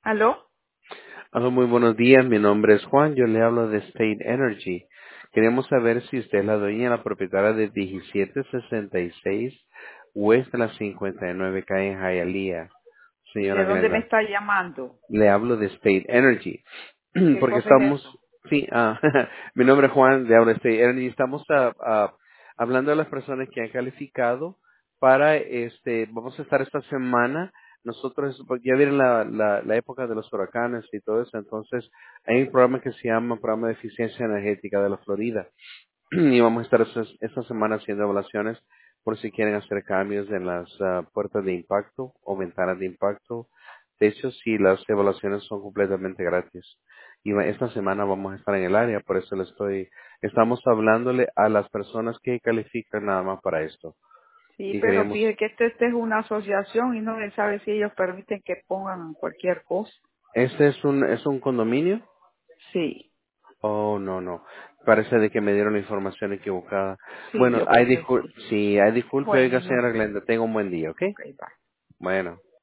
¿Aló? Hola, muy buenos días. Mi nombre es Juan. Yo le hablo de State Energy. Queremos saber si usted es la dueña y la propietaria de 1766 West de la 59 calle en Hialeah. ¿Y de Señora dónde me Glenda, está llamando? le hablo de State Energy. ¿Y qué Porque cosa es estamos, eso? sí, mi nombre es Juan, le hablo de State Energy. Estamos hablando de las personas que han calificado para vamos a estar esta semana. Nosotros, porque ya viene la época de los huracanes y todo eso, entonces hay un programa que se llama Programa de Eficiencia Energética de la Florida. Y vamos a estar esta semana haciendo evaluaciones por si quieren hacer cambios en las puertas de impacto o ventanas de impacto. De hecho, sí, las evaluaciones son completamente gratis. Y esta semana vamos a estar en el área, por eso estamos hablándole a las personas que califican nada más para esto. Sí, Y pero queríamos, fíjese que esta es una asociación y no se sabe si ellos permiten que pongan cualquier cosa. ¿este es un condominio? Sí, Oh, no, no. Parece de que me dieron la información equivocada. sí, Bueno, yo creo que sí. sí, hay disculpe, oiga, Bueno, señora Glenda, tenga un buen día, ¿ok? ok, bye. Bueno.